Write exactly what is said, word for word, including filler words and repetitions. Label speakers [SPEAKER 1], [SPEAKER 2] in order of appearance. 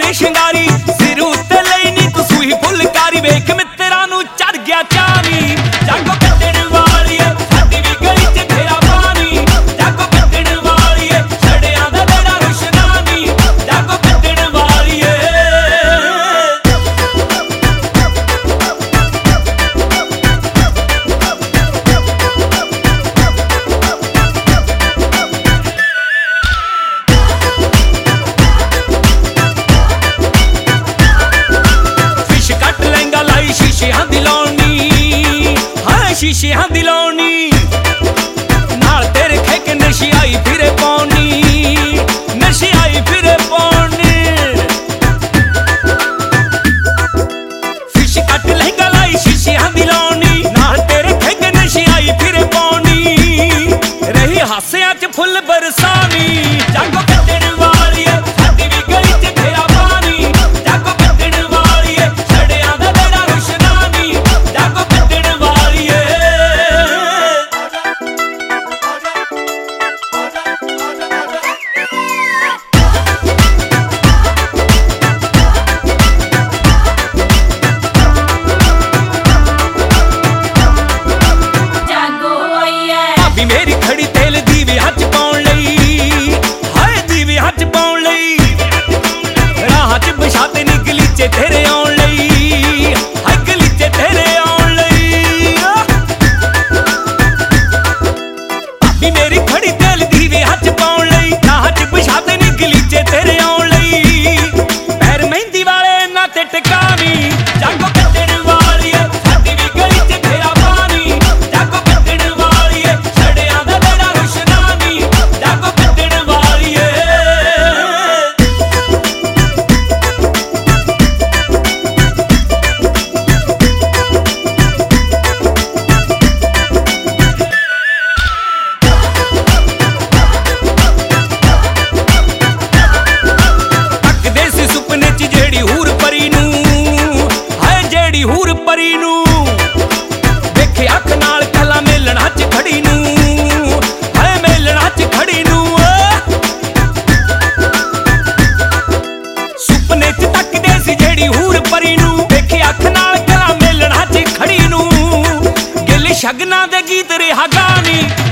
[SPEAKER 1] के शिंगारी सिर उत्ते लई नी तू सूही फुलकारी वेख मित्तरां नूं चढ़ गया चानी जागो कट्टण वालीए साडी वी गली च तेरा पानी जागो कट्टण वालीए छड़ियां दा बेड़ा रुशनानी जागो कट्टण वालीए शीशियां दी लौनी हां शीशियां दी लौनी नाल तेरे खेक नशी आई फिरे पौनी नशी आई फिरे पौनी फिश कट लहंगा लाई शीशियां दी लौनी नाल तेरे खेक नशी आई फिरे पौनी रही हासियां च फुल बरसानी जागो कट्टण वालीए साडी वी गली च तेरा पानी जागो कट्टण वालीए छड़ियां दा बेड़ा रुशनानी जागो कट्टण वालीए
[SPEAKER 2] जागो ओए
[SPEAKER 1] भाभी मेरी खड़ी तेल दीवे हथ पाउण लई हाय दीवे हथ पाउण लई राह च बशाते नी गलीचे तेरे आउण लई हाय गलीचे तेरे आउण लई भाभी मेरी खड़ी तेल दीवे हथ पाउण लई राह च बशाते नी गलीचे तेरे आउण लई पैर मेहंदी वाले ना ते टकावी जागो कट्टण वालीए साडी वी गली च तेरा पानी जागो कट्टण वालीए छड़ियां दा बेड़ा रुशनानी जागो कट्टण वालीए तकदे सी सुपने च जेड़ी हूर परी नूं हाय जेड़ी हूर परी नूं वेखे अख नाल कला मेलणा च खड़ी नूं हाय मेलणा च खड़ी नूं सुपने च तकदे सी जेड़ी हूर परी नूं वेखे अख नाल कला मेलणा च खड़ी नूं गिल शगना दे गीत रिहा गानी